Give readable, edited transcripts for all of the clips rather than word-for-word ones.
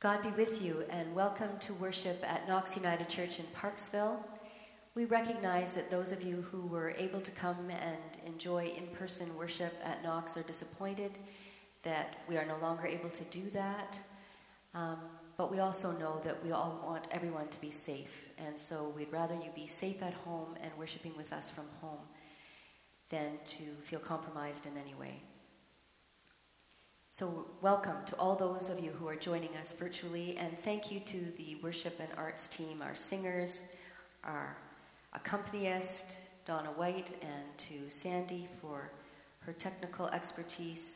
God be with you, and welcome to worship at Knox United Church in Parksville. We recognize that those of you who were able to come and enjoy in-person worship at Knox are disappointed that we are no longer able to do that. But we also know that we all want everyone to be safe, and so we'd rather you be safe at home and worshiping with us from home than to feel compromised in any way. So welcome to all those of you who are joining us virtually, and thank you to the worship and arts team, our singers, our accompanist, Donna White, and to Sandy for her technical expertise.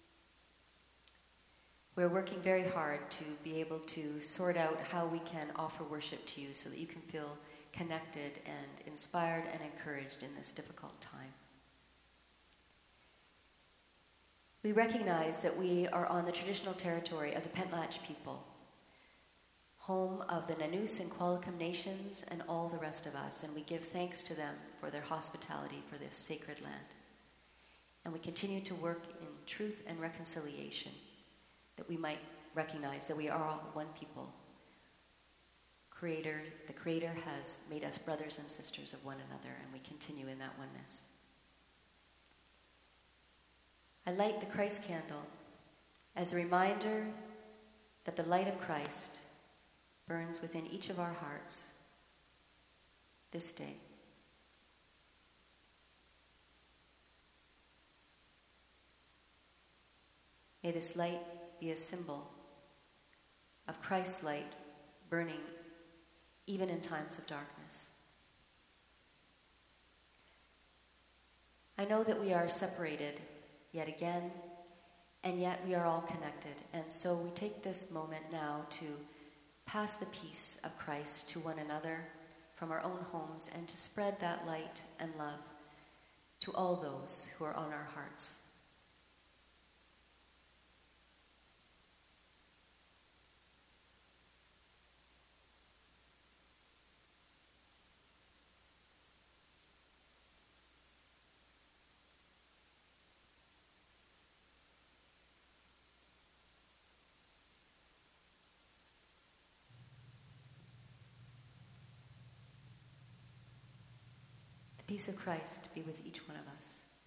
We're working very hard to be able to sort out how we can offer worship to you so that you can feel connected and inspired and encouraged in this difficult time. We recognize that we are on the traditional territory of the Pentlatch people, home of the Nanoose and Qualicum nations and all the rest of us, and we give thanks to them for their hospitality for this sacred land. And we continue to work in truth and reconciliation, that we might recognize that we are all one people. The Creator has made us brothers and sisters of one another, and we continue in that oneness. I light the Christ candle as a reminder that the light of Christ burns within each of our hearts this day. May this light be a symbol of Christ's light burning even in times of darkness. I know that we are separated yet again, and yet we are all connected. And so we take this moment now to pass the peace of Christ to one another from our own homes and to spread that light and love to all those who are on our hearts. The peace of Christ be with each one of us.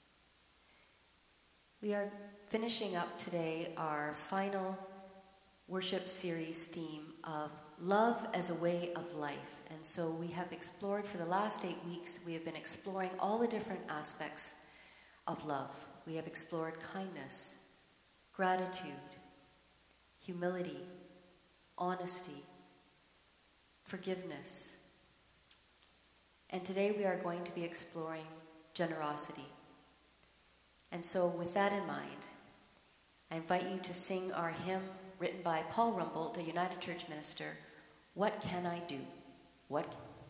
We are finishing up today our final worship series theme of love as a way of life. And so we have explored for the last 8 weeks, we have been exploring all the different aspects of love. We have explored kindness, gratitude, humility, honesty, forgiveness. And today we are going to be exploring generosity. And so with that in mind, I invite you to sing our hymn written by Paul Rumbold, a United Church minister, What Can I Do? What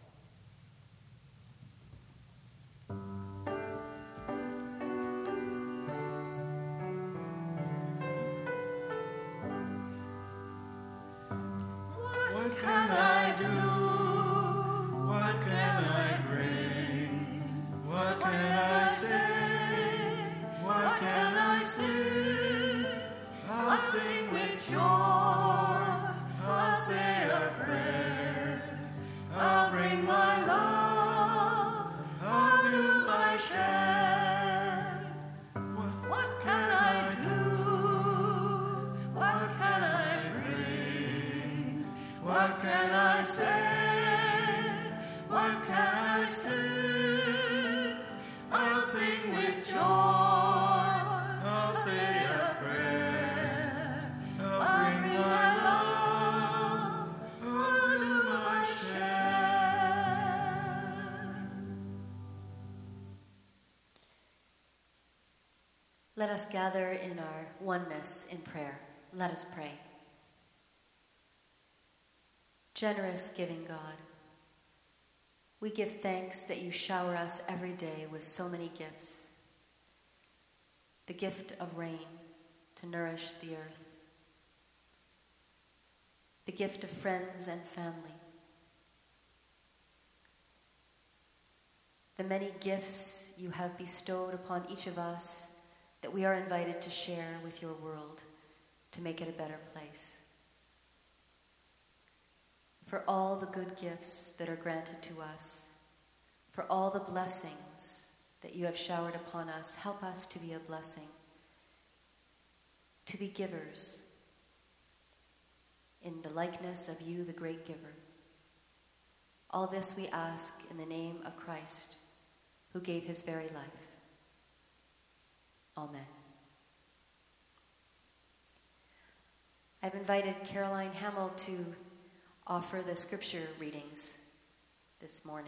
can I do? What can I bring? What can I say? What can I sing? I'll sing with joy. I'll say a prayer. I'll bring my love. I'll do my share. What can I do? What can I bring? What can I say? What can I say? I'll sing with joy. I'll say a prayer. I'll bring my love. I'll do my share. Let us gather in our oneness in prayer. Let us pray. Generous giving God, we give thanks that you shower us every day with so many gifts. The gift of rain to nourish the earth. The gift of friends and family. The many gifts you have bestowed upon each of us that we are invited to share with your world to make it a better place. for all the good gifts that are granted to us, for all the blessings that you have showered upon us. Help us to be a blessing, to be givers in the likeness of you, the great giver. All this we ask in the name of Christ, who gave his very life. Amen. I've invited Caroline Hamill to offer the scripture readings this morning.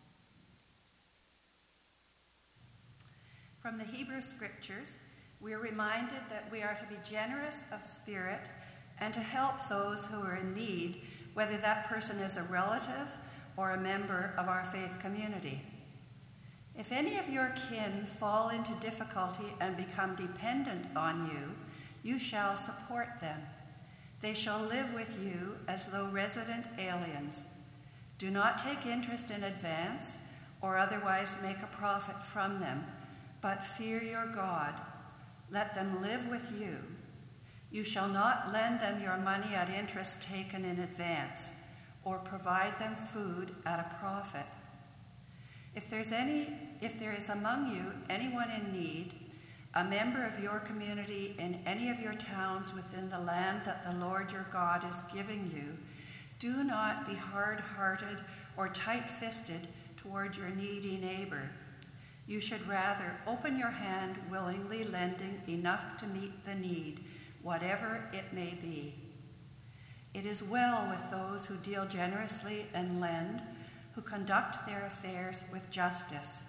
From the Hebrew Scriptures, we are reminded that we are to be generous of spirit and to help those who are in need, whether that person is a relative or a member of our faith community. If any of your kin fall into difficulty and become dependent on you, you shall support them. They shall live with you as though resident aliens. Do not take interest in advance or otherwise make a profit from them, but fear your God. Let them live with you. You shall not lend them your money at interest taken in advance, or provide them food at a profit. If there is among you anyone in need, a member of your community in any of your towns within the land that the Lord your God is giving you, do not be hard-hearted or tight-fisted toward your needy neighbor. You should rather open your hand, willingly lending enough to meet the need, whatever it may be. It is well with those who deal generously and lend, who conduct their affairs with justice.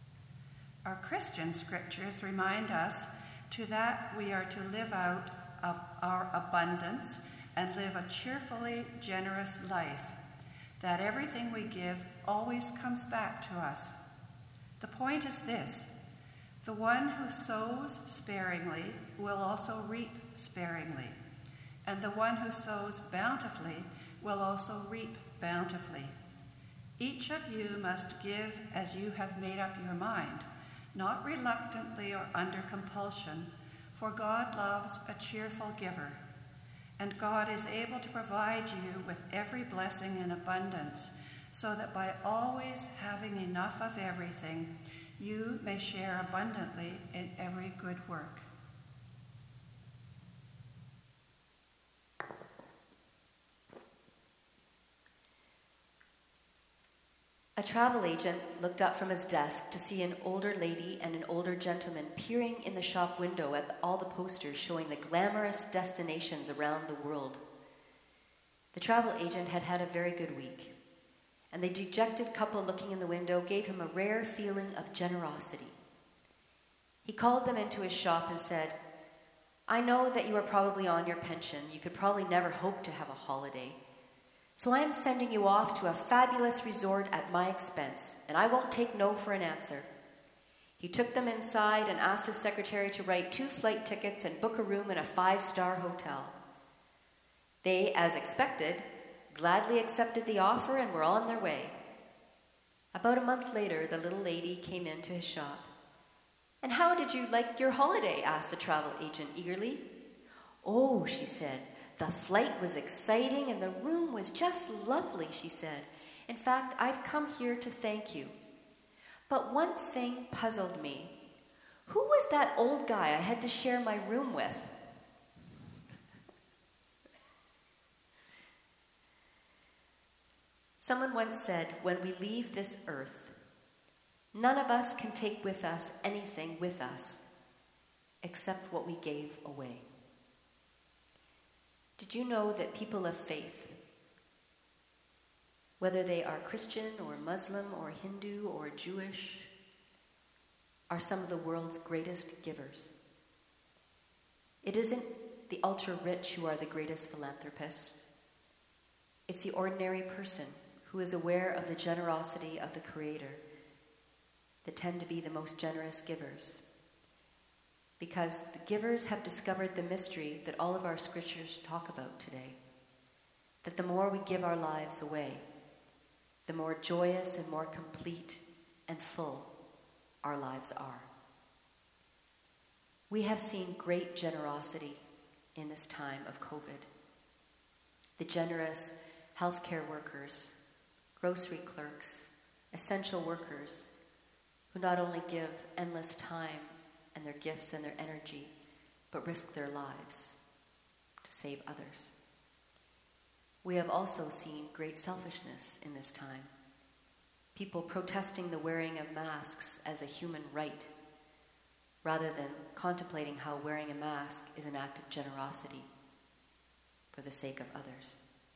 Our Christian scriptures remind us to that we are to live out of our abundance and live a cheerfully generous life, that everything we give always comes back to us. The point is this: the one who sows sparingly will also reap sparingly, and the one who sows bountifully will also reap bountifully. Each of you must give as you have made up your mind, not reluctantly or under compulsion, for God loves a cheerful giver, and God is able to provide you with every blessing in abundance, so that by always having enough of everything, you may share abundantly in every good work. A travel agent looked up from his desk to see an older lady and an older gentleman peering in the shop window at all the posters showing the glamorous destinations around the world. The travel agent had had a very good week, and the dejected couple looking in the window gave him a rare feeling of generosity. He called them into his shop and said, "I know that you are probably on your pension. You could probably never hope to have a holiday. So I am sending you off to a fabulous resort at my expense, and I won't take no for an answer." He took them inside and asked his secretary to write 2 flight tickets and book a room in a 5-star hotel. They, as expected, gladly accepted the offer and were on their way. About a month later, the little lady came into his shop. "And how did you like your holiday?" asked the travel agent eagerly. "Oh," she said, "the flight was exciting and the room was just lovely," she said. "In fact, I've come here to thank you. But one thing puzzled me. Who was that old guy I had to share my room with?" Someone once said, when we leave this earth, none of us can take with us anything with us except what we gave away. Did you know that people of faith, whether they are Christian or Muslim or Hindu or Jewish, are some of the world's greatest givers? It isn't the ultra-rich who are the greatest philanthropists. It's the ordinary person who is aware of the generosity of the Creator that tend to be the most generous givers. Because the givers have discovered the mystery that all of our scriptures talk about today. That the more we give our lives away, the more joyous and more complete and full our lives are. We have seen great generosity in this time of COVID. The generous healthcare workers, grocery clerks, essential workers, who not only give endless time and their gifts and their energy, but risk their lives to save others. We have also seen great selfishness in this time. People protesting the wearing of masks as a human right, rather than contemplating how wearing a mask is an act of generosity for the sake of others.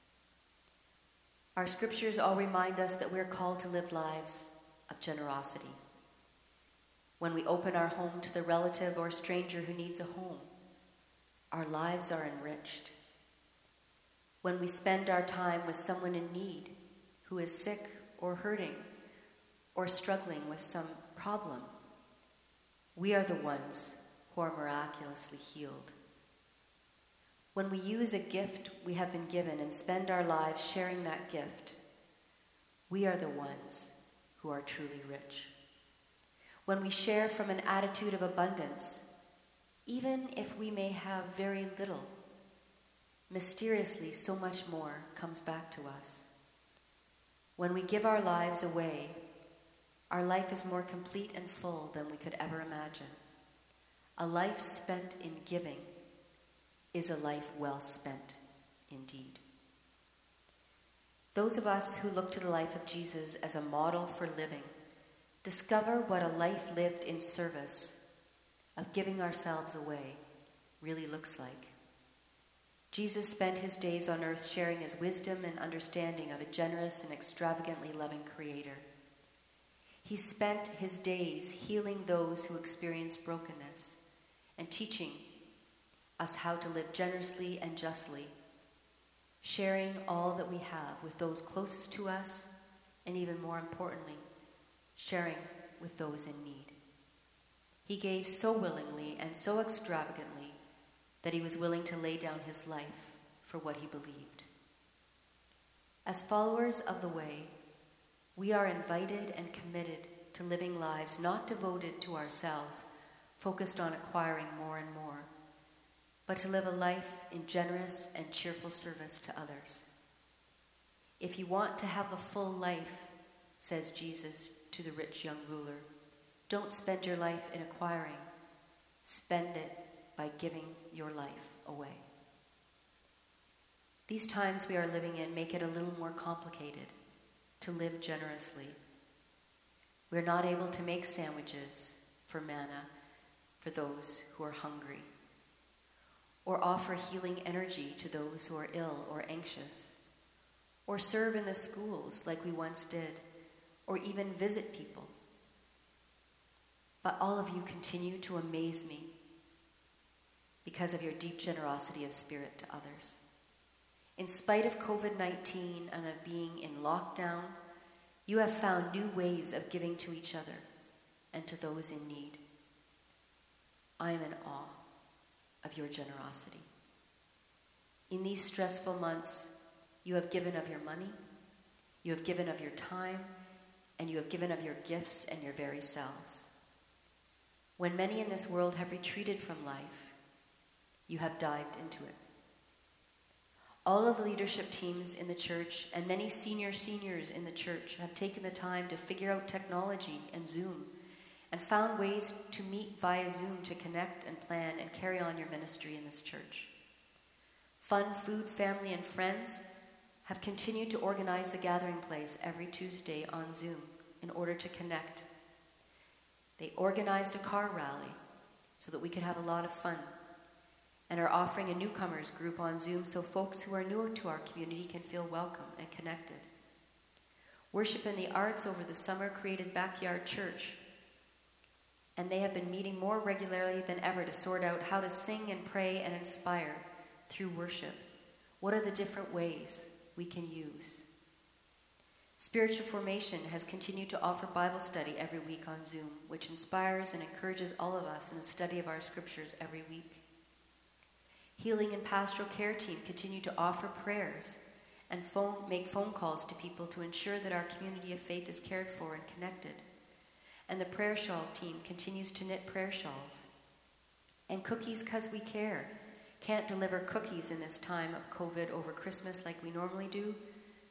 Our scriptures all remind us that we're called to live lives of generosity. When we open our home to the relative or stranger who needs a home, our lives are enriched. When we spend our time with someone in need who is sick or hurting or struggling with some problem, we are the ones who are miraculously healed. When we use a gift we have been given and spend our lives sharing that gift, we are the ones who are truly rich. When we share from an attitude of abundance, even if we may have very little, mysteriously so much more comes back to us. When we give our lives away, our life is more complete and full than we could ever imagine. A life spent in giving is a life well spent indeed. Those of us who look to the life of Jesus as a model for living discover what a life lived in service, of giving ourselves away, really looks like. Jesus spent his days on earth sharing his wisdom and understanding of a generous and extravagantly loving Creator. He spent his days healing those who experience brokenness and teaching us how to live generously and justly, sharing all that we have with those closest to us, and even more importantly, sharing with those in need. He gave so willingly and so extravagantly that he was willing to lay down his life for what he believed. As followers of the way, we are invited and committed to living lives not devoted to ourselves, focused on acquiring more and more, but to live a life in generous and cheerful service to others. If you want to have a full life, says Jesus to the rich young ruler, don't spend your life in acquiring. Spend it by giving your life away. These times we are living in make it a little more complicated to live generously. We're not able to make sandwiches for manna for those who are hungry, or offer healing energy to those who are ill or anxious, or serve in the schools like we once did, or even visit people. But all of you continue to amaze me because of your deep generosity of spirit to others. In spite of COVID-19 and of being in lockdown, you have found new ways of giving to each other and to those in need. I am in awe of your generosity. In these stressful months, you have given of your money, you have given of your time, and you have given of your gifts and your very selves. When many in this world have retreated from life, you have dived into it. All of the leadership teams in the church and many seniors in the church have taken the time to figure out technology and Zoom and found ways to meet via Zoom to connect and plan and carry on your ministry in this church. Fun, Food, Family, and Friends have continued to organize the gathering place every Tuesday on Zoom in order to connect. They organized a car rally so that we could have a lot of fun, and are offering a newcomers group on Zoom so folks who are newer to our community can feel welcome and connected. Worship in the Arts over the summer created Backyard Church, and they have been meeting more regularly than ever to sort out how to sing and pray and inspire through worship. What are the different ways we can use? Spiritual Formation has continued to offer Bible study every week on Zoom, which inspires and encourages all of us in the study of our scriptures every week. Healing and Pastoral Care Team continue to offer prayers and make phone calls to people to ensure that our community of faith is cared for and connected. And the Prayer Shawl Team continues to knit prayer shawls. And Cookies 'Cause We Care can't deliver cookies in this time of COVID over Christmas like we normally do,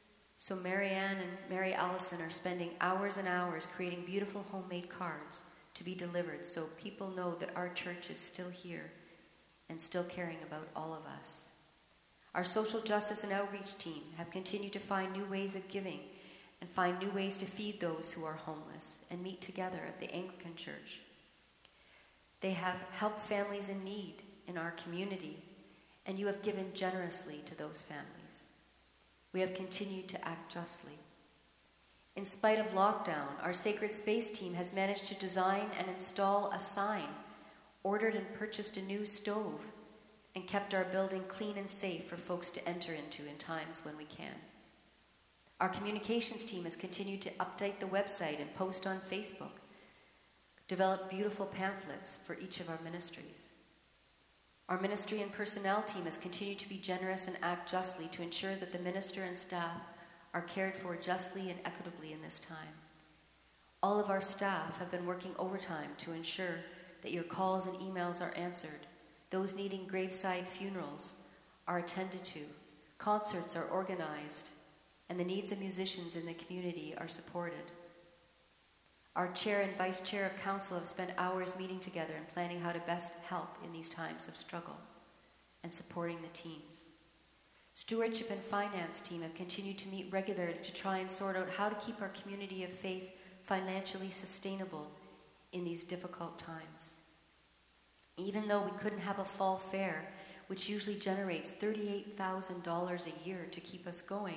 So Marianne and Mary Allison are spending hours and hours creating beautiful homemade cards to be delivered so people know that our church is still here and still caring about all of us. Our social justice and outreach team have continued to find new ways of giving and find new ways to feed those who are homeless and meet together at the Anglican Church. They have helped families in need in our community, and you have given generously to those families. We have continued to act justly. In spite of lockdown, our Sacred Space team has managed to design and install a sign, ordered and purchased a new stove, and kept our building clean and safe for folks to enter into in times when we can. Our communications team has continued to update the website and post on Facebook, develop beautiful pamphlets for each of our ministries. Our ministry and personnel team has continued to be generous and act justly to ensure that the minister and staff are cared for justly and equitably in this time. All of our staff have been working overtime to ensure that your calls and emails are answered, those needing graveside funerals are attended to, concerts are organized, and the needs of musicians in the community are supported. Our chair and vice chair of council have spent hours meeting together and planning how to best help in these times of struggle and supporting the teams. Stewardship and finance team have continued to meet regularly to try and sort out how to keep our community of faith financially sustainable in these difficult times. Even though we couldn't have a fall fair, which usually generates $38,000 a year to keep us going,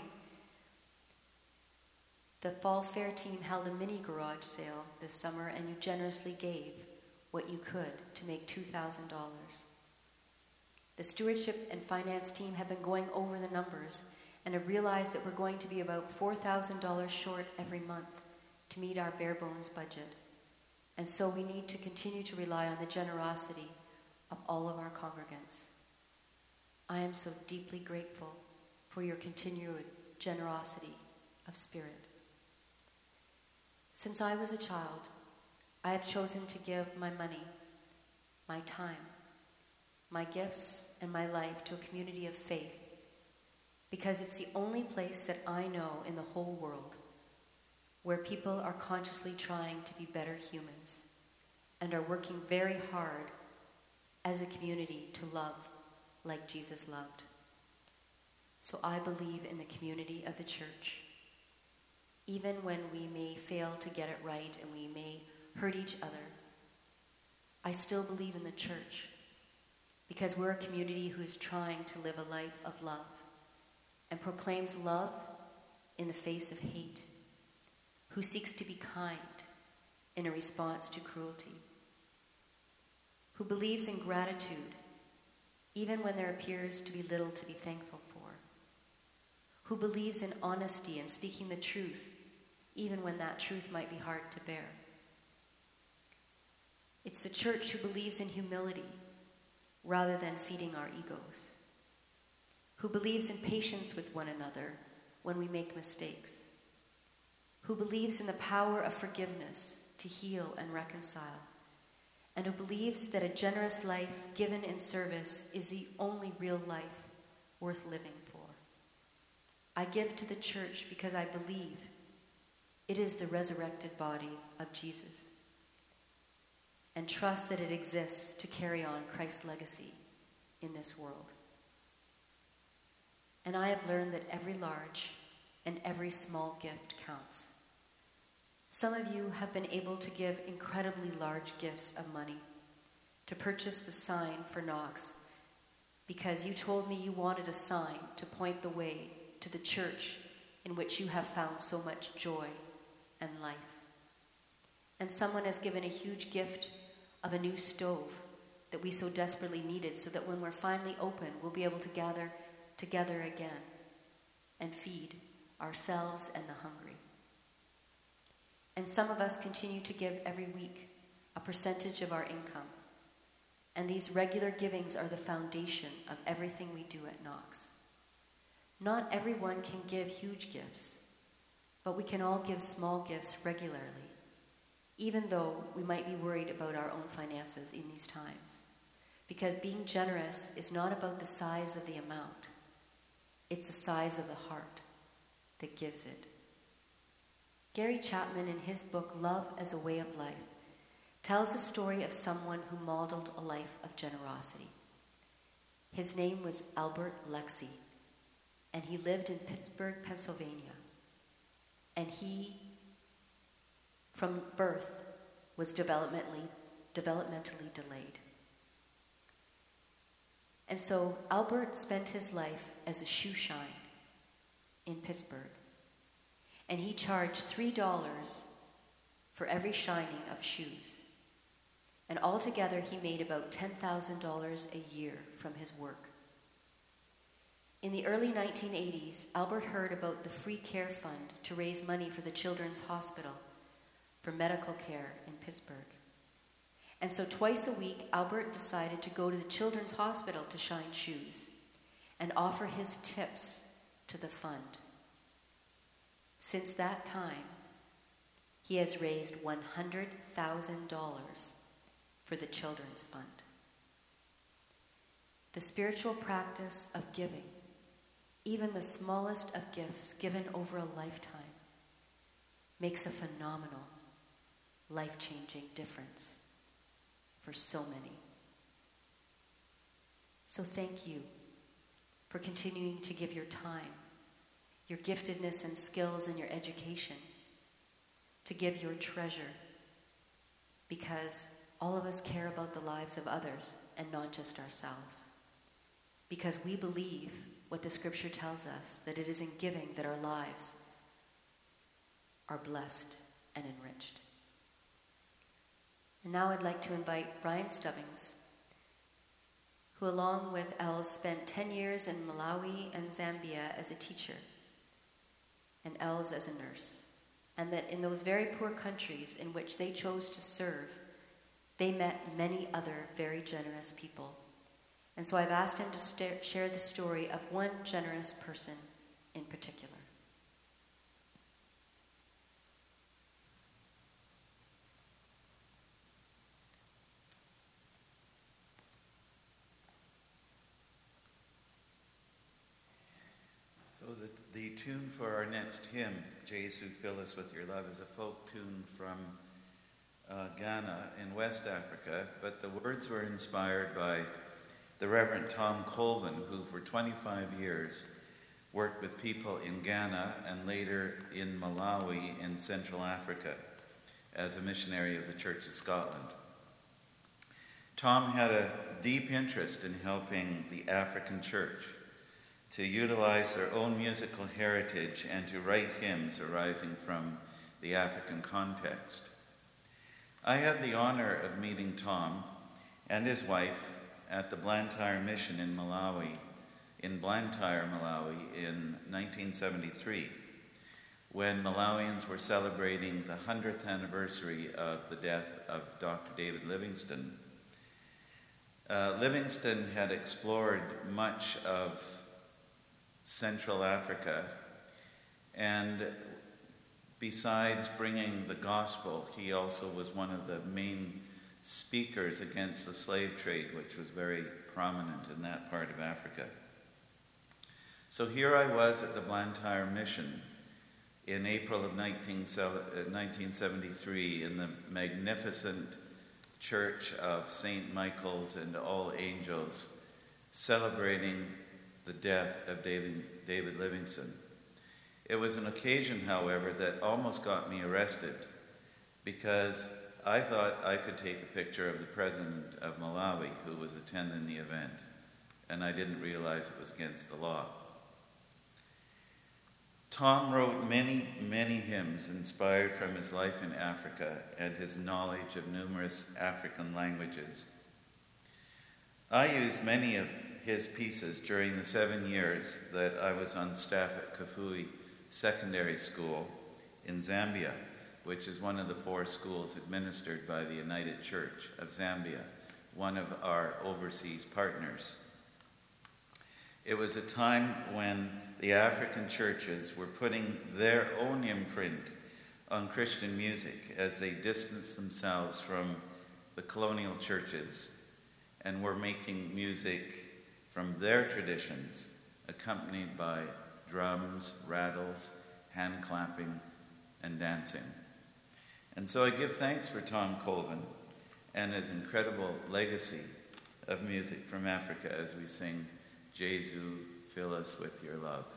the Fall Fair team held a mini garage sale this summer, and you generously gave what you could to make $2,000. The stewardship and finance team have been going over the numbers and have realized that we're going to be about $4,000 short every month to meet our bare bones budget. And so we need to continue to rely on the generosity of all of our congregants. I am so deeply grateful for your continued generosity of spirit. Since I was a child, I have chosen to give my money, my time, my gifts, and my life to a community of faith because it's the only place that I know in the whole world where people are consciously trying to be better humans and are working very hard as a community to love like Jesus loved. So I believe in the community of the church. Even when we may fail to get it right and we may hurt each other, I still believe in the church because we're a community who is trying to live a life of love and proclaims love in the face of hate, who seeks to be kind in a response to cruelty, who believes in gratitude even when there appears to be little to be thankful for, who believes in honesty and speaking the truth even when that truth might be hard to bear. It's the church who believes in humility rather than feeding our egos, who believes in patience with one another when we make mistakes, who believes in the power of forgiveness to heal and reconcile, and who believes that a generous life given in service is the only real life worth living for. I give to the church because I believe it is the resurrected body of Jesus, and trust that it exists to carry on Christ's legacy in this world. And I have learned that every large and every small gift counts. Some of you have been able to give incredibly large gifts of money to purchase the sign for Knox because you told me you wanted a sign to point the way to the church in which you have found so much joy and life. And someone has given a huge gift of a new stove that we so desperately needed so that when we're finally open, we'll be able to gather together again and feed ourselves and the hungry. And some of us continue to give every week a percentage of our income. And these regular givings are the foundation of everything we do at Knox. Not everyone can give huge gifts, but we can all give small gifts regularly, even though we might be worried about our own finances in these times. Because being generous is not about the size of the amount. It's the size of the heart that gives it. Gary Chapman, in his book Love as a Way of Life, tells the story of someone who modeled a life of generosity. His name was Albert Lexie, and he lived in Pittsburgh, Pennsylvania. And he, from birth, was developmentally delayed. And so Albert spent his life as a shoe shine in Pittsburgh. And he charged $3 for every shining of shoes. And altogether he made about $10,000 a year from his work. In the early 1980s, Albert heard about the Free Care Fund to raise money for the Children's Hospital for medical care in Pittsburgh. And so twice a week, Albert decided to go to the Children's Hospital to shine shoes and offer his tips to the fund. Since that time, he has raised $100,000 for the Children's Fund. The spiritual practice of giving, even the smallest of gifts given over a lifetime, makes a phenomenal, life-changing difference for so many. So thank you for continuing to give your time, your giftedness and skills and your education, to give your treasure, because all of us care about the lives of others and not just ourselves. Because we believe what the scripture tells us, that it is in giving that our lives are blessed and enriched. And now I'd like to invite Brian Stubbings, who along with Els spent 10 years in Malawi and Zambia as a teacher, and Els as a nurse, and that in those very poor countries in which they chose to serve, they met many other very generous people. And so I've asked him to share the story of one generous person in particular. So the tune for our next hymn, "Jesu, Fill Us With Your Love," is a folk tune from Ghana in West Africa, but the words were inspired by the Reverend Tom Colvin, who for 25 years worked with people in Ghana and later in Malawi in Central Africa as a missionary of the Church of Scotland. Tom had a deep interest in helping the African church to utilize their own musical heritage and to write hymns arising from the African context. I had the honor of meeting Tom and his wife at the Blantyre Mission in Blantyre, Malawi in 1973, when Malawians were celebrating the 100th anniversary of the death of Dr. David Livingstone. Livingstone had explored much of Central Africa, and besides bringing the gospel, he also was one of the main speakers against the slave trade, which was very prominent in that part of Africa. So here I was at the Blantyre Mission in April of 1973 in the magnificent church of St. Michael's and All Angels, celebrating the death of David Livingstone. It was an occasion, however, that almost got me arrested, because I thought I could take a picture of the president of Malawi who was attending the event, and I didn't realize it was against the law. Tom wrote many, many hymns inspired from his life in Africa and his knowledge of numerous African languages. I used many of his pieces during the 7 years that I was on staff at Kafui Secondary School in Zambia, which is one of the 4 schools administered by the United Church of Zambia, one of our overseas partners. It was a time when the African churches were putting their own imprint on Christian music as they distanced themselves from the colonial churches and were making music from their traditions, accompanied by drums, rattles, hand clapping, and dancing. And so I give thanks for Tom Colvin and his incredible legacy of music from Africa as we sing, "Jesu, fill us with your love."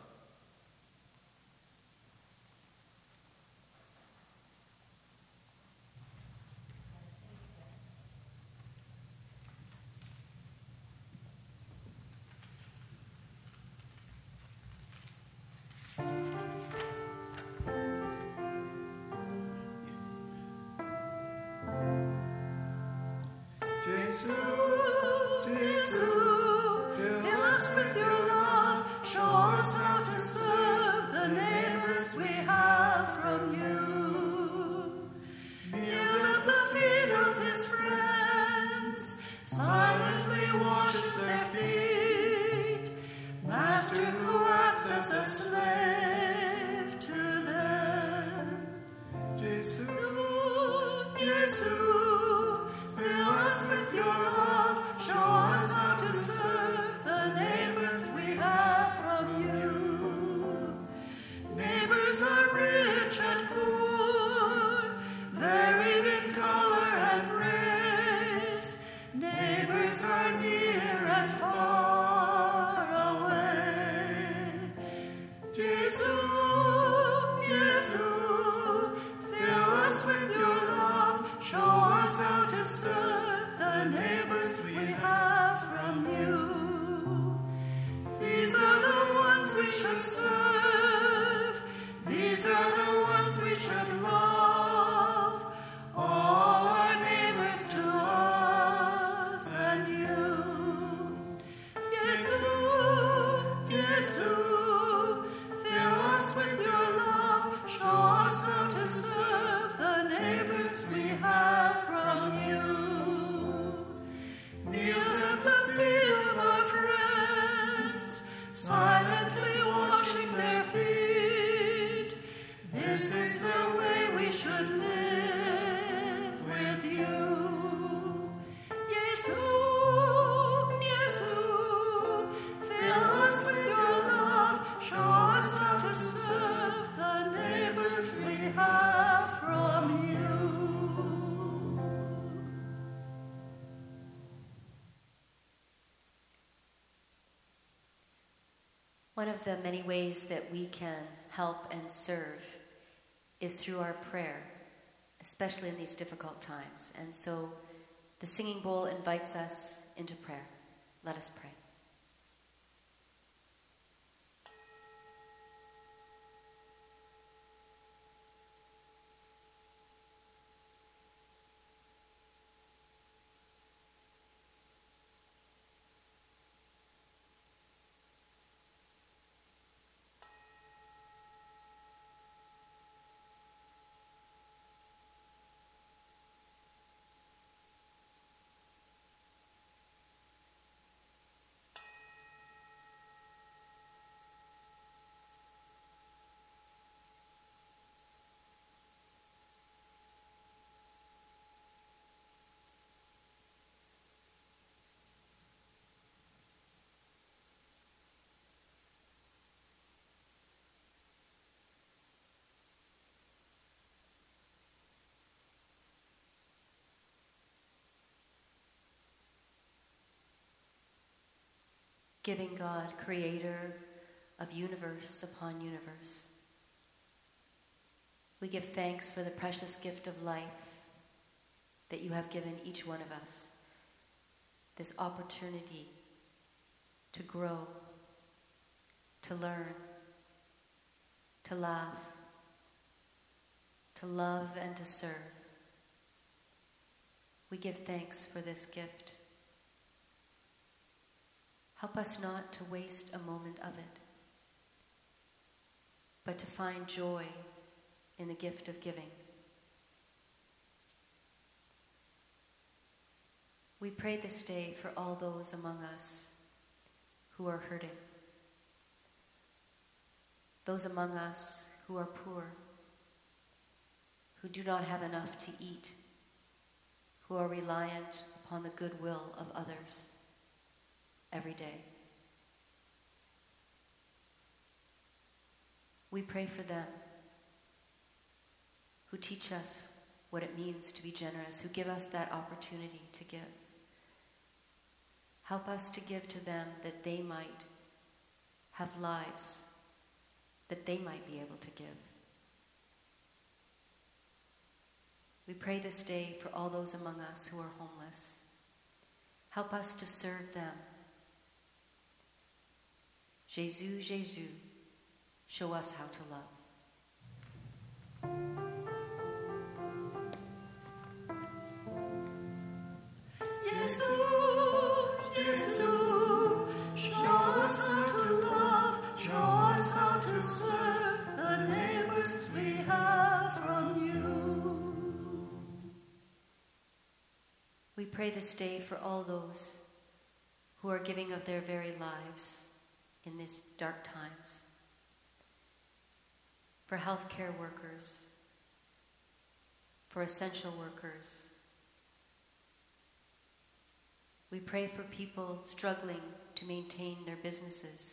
One of the many ways that we can help and serve is through our prayer, especially in these difficult times. And so the singing bowl invites us into prayer. Let us pray. Giving God, creator of universe upon universe, we give thanks for the precious gift of life that you have given each one of us, this opportunity to grow, to learn, to laugh, to love, and to serve. We give thanks for this gift. Help us not to waste a moment of it, but to find joy in the gift of giving. We pray this day for all those among us who are hurting, those among us who are poor, who do not have enough to eat, who are reliant upon the goodwill of others every day. We pray for them who teach us what it means to be generous, who give us that opportunity to give. Help us to give to them that they might have lives that they might be able to give. We pray this day for all those among us who are homeless. Help us to serve them. Jésus, Jésus, show us how to love. We pray this day for all those who are giving of their very lives in these dark times, for healthcare workers, for essential workers. We pray for people struggling to maintain their businesses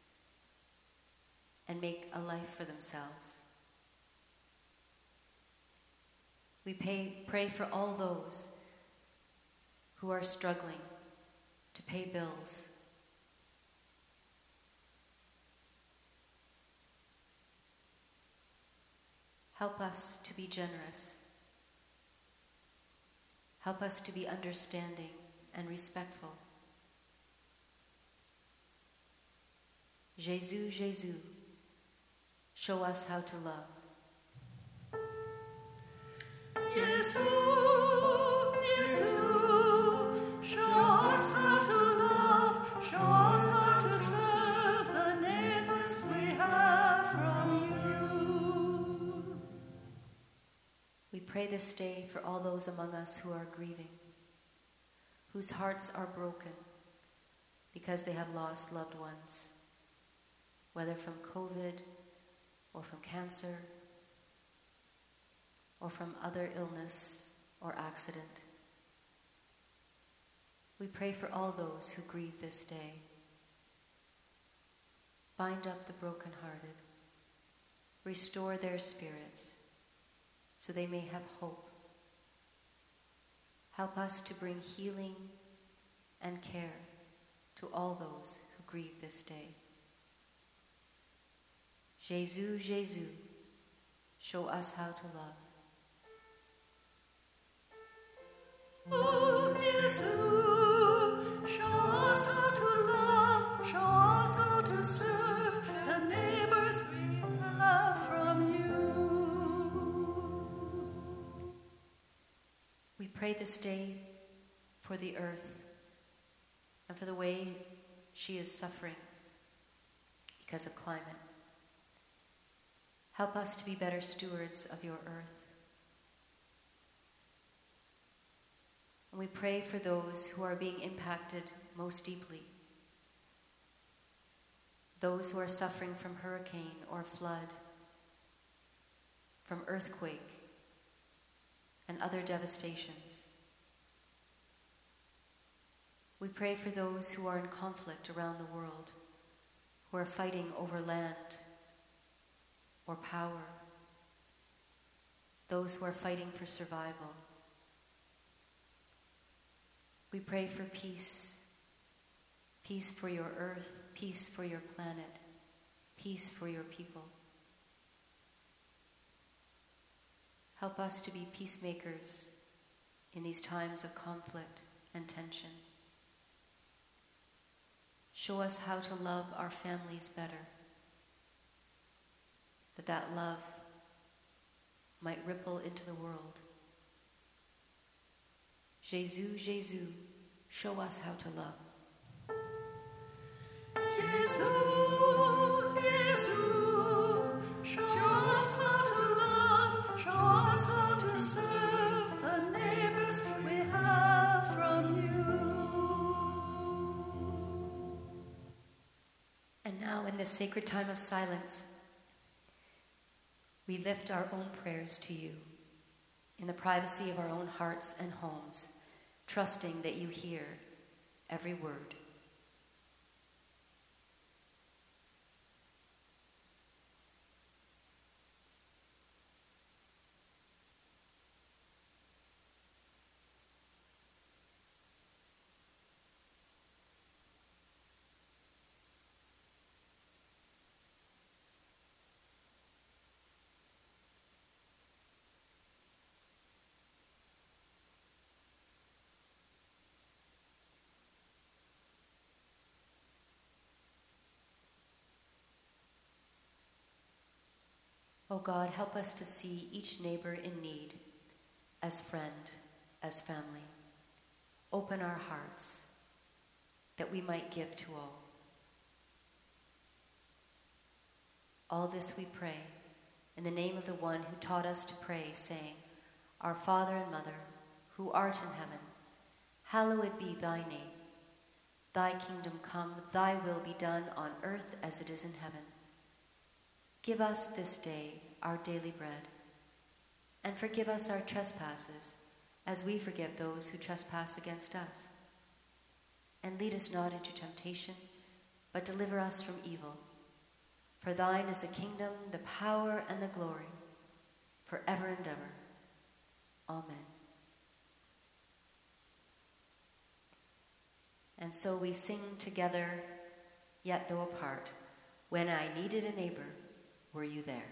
and make a life for themselves. We pray for all those who are struggling to pay bills. Help us to be generous. Help us to be understanding and respectful. Jésus, Jésus, show us how to love. Jésus, Jésus, show us how to love, show us how to serve the neighbors we have from you. We pray this day for all those among us who are grieving, whose hearts are broken because they have lost loved ones, whether from COVID or from cancer or from other illness or accident. We pray for all those who grieve this day. Bind up the brokenhearted. Restore their spirits so they may have hope. Help us to bring healing and care to all those who grieve this day. Jésus, Jésus, show us how to love. Oh, Jésus, show us how to love, show us how to serve the neighbors we have from you. We pray this day for the earth and for the way she is suffering because of climate. Help us to be better stewards of your earth. And we pray for those who are being impacted most deeply, those who are suffering from hurricane or flood, from earthquake and other devastations. We pray for those who are in conflict around the world, who are fighting over land or power, those who are fighting for survival. We pray for peace, peace for your earth, peace for your planet, peace for your people. Help us to be peacemakers in these times of conflict and tension. Show us how to love our families better, that love might ripple into the world. Jésus, Jésus, show us how to love. Jésus, Jésus, show us how to love, show us how to serve the neighbors we have from you. And now, in this sacred time of silence, we lift our own prayers to you in the privacy of our own hearts and homes, trusting that you hear every word. O God, help us to see each neighbor in need as friend, as family. Open our hearts that we might give to all. All this we pray in the name of the one who taught us to pray, saying, Our Father and Mother, who art in heaven, hallowed be thy name. Thy kingdom come, thy will be done on earth as it is in heaven. Give us this day our daily bread, and forgive us our trespasses, as we forgive those who trespass against us. And lead us not into temptation, but deliver us from evil. For thine is the kingdom, the power, and the glory, forever and ever. Amen. And so we sing together, yet though apart, When I Needed a Neighbor, Were You There?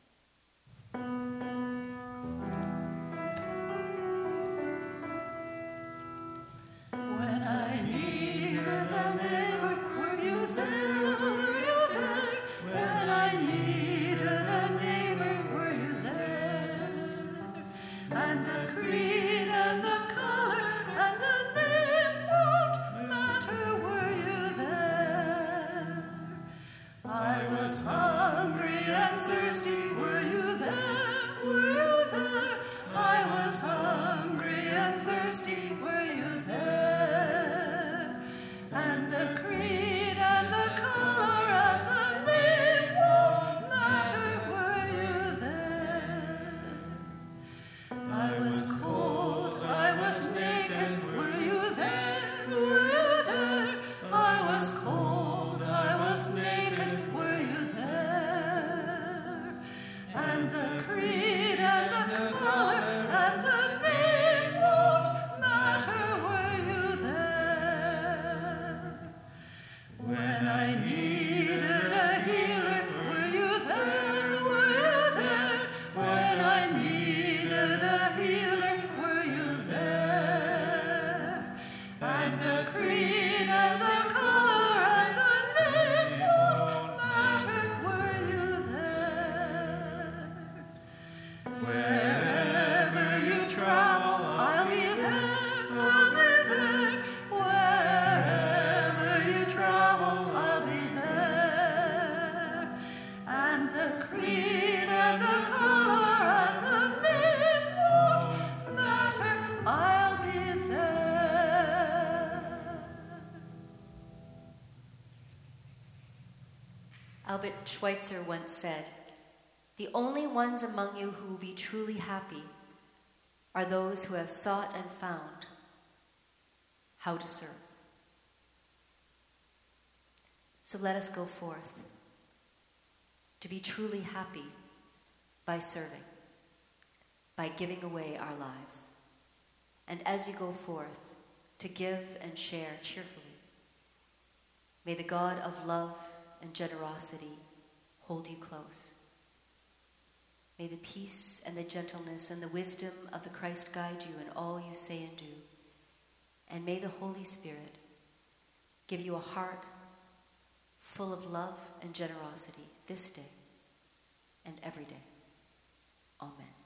When I needed a neighbor, were you there? Were you there? When I needed a neighbor, were you there? And the creed and the color and the name won't matter, were you there? I was hungry and thirsty, were you there? Were you there? I was hungry and thirsty, were you there? And the creed and the color and the name won't matter, were you there? I was cold, I was naked, were you there? Were you there? I was cold, I was naked, were you there? And the creed and the color and the name won't matter, were you there? When I needed a healer, were you there? Were you there? When I needed a healer, were you there? And the creed and the color and the name won't matter, were you there? Wherever you travel, I'll be there, I'll be there. Wherever you travel, I'll be there. And the creed and the color and the name won't matter, I'll be there. Albert Schweitzer once said, The only ones among you who will be truly happy are those who have sought and found how to serve. So let us go forth to be truly happy by serving, by giving away our lives. And as you go forth, to give and share cheerfully. May the God of love and generosity hold you close. May the peace and the gentleness and the wisdom of the Christ guide you in all you say and do. And may the Holy Spirit give you a heart full of love and generosity this day and every day. Amen.